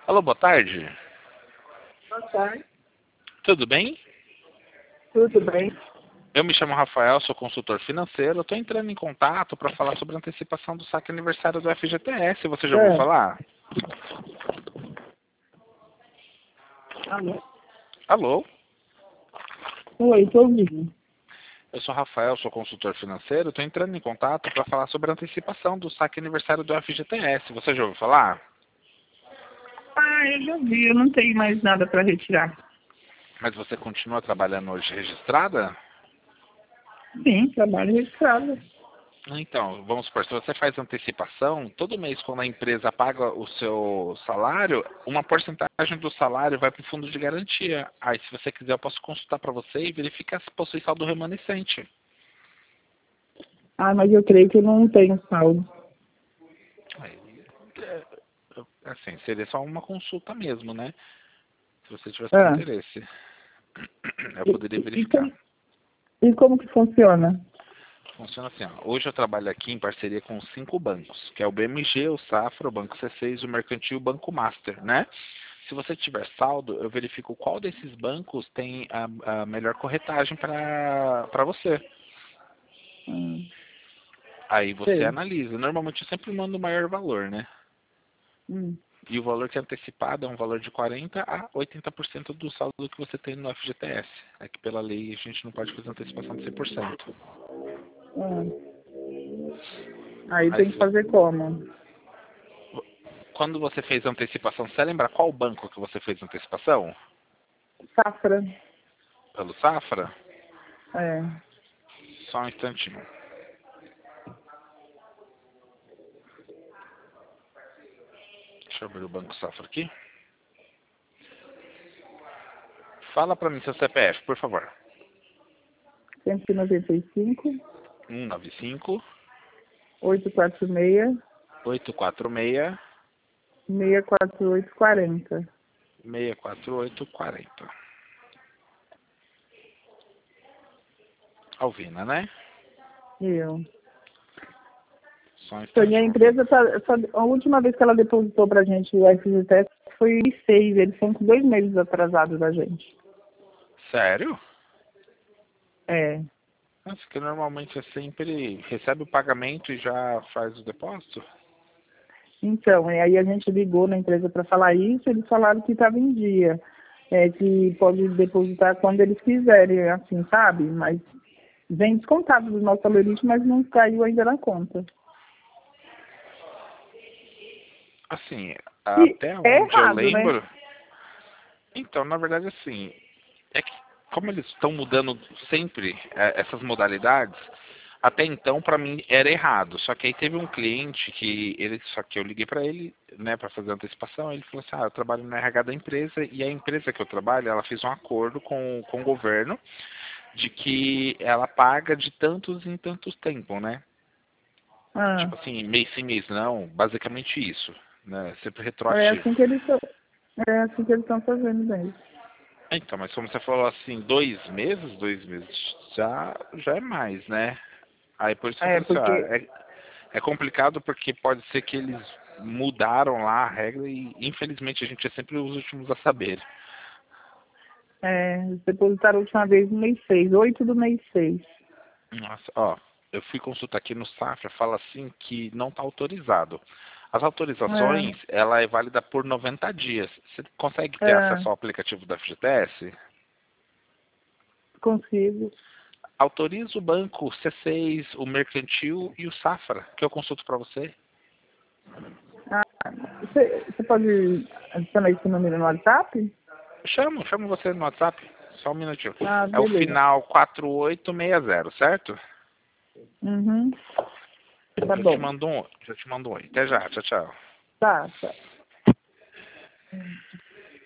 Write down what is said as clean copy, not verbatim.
Alô, boa tarde. Boa tarde. Tudo bem? Tudo bem? Eu me chamo Rafael, sou consultor financeiro. Estou entrando em contato para falar sobre a antecipação do saque aniversário do FGTS. Você já ouviu falar? Alô? Alô? Oi, estou ouvindo. Eu sou Rafael, sou consultor financeiro. Estou entrando em contato para falar sobre a antecipação do saque aniversário do FGTS. Você já ouviu falar? Eu já vi, eu não tenho mais nada para retirar. Mas você continua trabalhando hoje registrada? Sim, trabalho registrado. Então, vamos supor, se você faz antecipação, todo mês quando a empresa paga o seu salário, uma porcentagem do salário vai para o fundo de garantia. Aí, se você quiser, eu posso consultar para você e verificar se possui saldo remanescente. Mas eu creio que eu não tenho saldo. Aí, assim, seria só uma consulta mesmo, né? Se você tivesse Ah, interesse, eu e, poderia e, verificar. como que funciona? Funciona assim, ó. Hoje eu trabalho aqui em parceria com 5 bancos, que é o BMG, o Safra, o Banco C6, o Mercantil e o Banco Master, né? Se você tiver saldo, eu verifico qual desses bancos tem a melhor corretagem para você. Hum, Aí você sei. analisa. Normalmente eu sempre mando o maior valor, né? Hum. E o valor que é antecipado é um valor de 40% a 80% do saldo que você tem no FGTS. É que pela lei a gente não pode fazer antecipação de 100%. Ah. Aí Aí tem que se você- fazer como? Quando você fez a antecipação, você lembra qual banco que você fez a antecipação? Safra. Pelo Safra? É. Só um instantinho. Deixa eu abrir o Banco Safra aqui. Fala pra mim seu CPF, por favor. 195, 195 846, 846 64840. 64840. Alvina, né? Eu. Só um E a instantinho, Alvina. empresa, a última vez que ela depositou pra gente o FGTS foi em 6, eles são com 2 meses atrasados da gente. Sério? É. Nossa, que normalmente é sempre recebe o pagamento e já faz o depósito? Então, e aí a gente ligou na empresa para falar isso, eles falaram que estava em dia, que pode depositar quando eles quiserem, assim, sabe? Mas vem descontado do nosso algoritmo, mas não caiu ainda na conta. Assim, E até é onde eu errado, né? lembro. Então, na verdade, assim, é que como eles estão mudando sempre essas modalidades, até então para mim era errado. Só que aí teve um cliente só que eu liguei para ele, né, para fazer a antecipação, ele falou assim: "Ah, eu trabalho no RH da empresa e a empresa que eu trabalho, ela fez um acordo com o governo de que ela paga de tantos em tantos tempos, né? Ah, Tipo assim, mês sim, mês não, basicamente isso, né? Sempre é retroativo." assim que eles estão, é assim que eles estão fazendo mesmo. Então, mas como você falou assim, 2 meses já é mais, né? Aí por isso que eu É, falei assim, porque é complicado porque pode ser que eles mudaram lá a regra e infelizmente a gente é sempre os últimos a saber. eles depositaram a última vez no mês 6, 8 do mês 6. Nossa, ó, eu fui consultar aqui no Safra, fala assim que não está autorizado. As autorizações, ela é válida por 90 dias. Você consegue ter acesso ao aplicativo da FGTS? Consigo. Autoriza o banco C6, o Mercantil e o Safra, que eu consulto para você. Ah, você pode adicionar esse número no WhatsApp? Chamo você no WhatsApp. Só um minutinho. É o Beleza. final 4860, certo? Uhum. Tá Já te bom. mando um oi. Já te mando um oi. Até já. Tchau, tchau. Tá.